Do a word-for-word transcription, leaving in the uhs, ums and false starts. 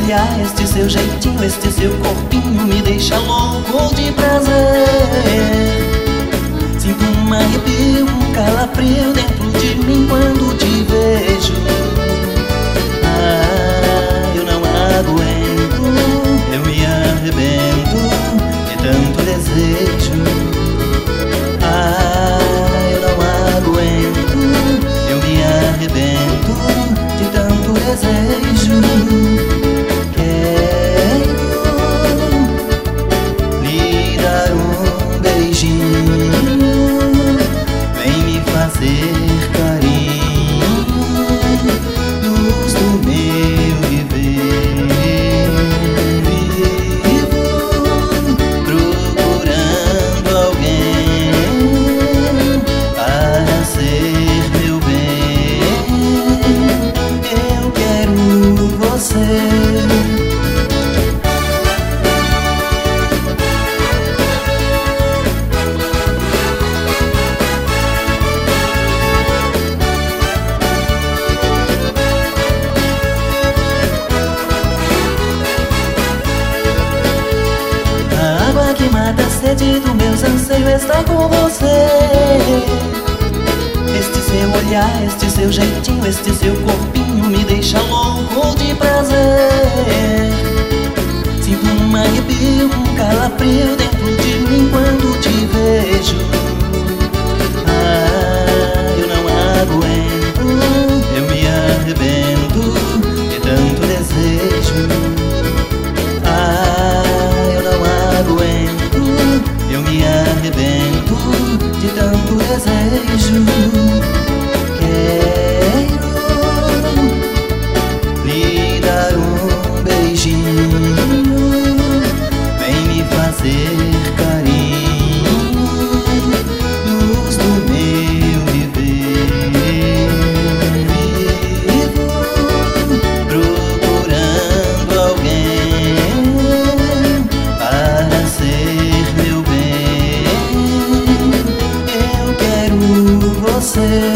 olhar, este seu jeitinho, este seu corpinho me deixa louco de prazer. Sinto um arrepio, um calafrio dentro de mim quando te vejo. Ah, eu não aguento, eu me arrebento de tanto desejo. Ah, eu não aguento, eu me arrebento de tanto desejo. Quero lhe dar um beijinho, vem me fazer carinho, luz do meu viver. Vivo procurando alguém para ser meu bem. Eu quero você. A água que mata a sede dos meus anseios está com você. Este seu olhar, este seu jeitinho, este seu corpinho me deixa louco de prazer. Sinto um arrepio, um calafrio dentro de mim quando te vejo. Ah, eu não aguento, eu me arrebento de tanto desejo. Ah, eu não aguento, eu me arrebento de tanto desejo. Quero lhe dar um beijinho, vem me fazer carinho, luz do meu viver. Vivo procurando alguém para ser meu bem. Eu quero você.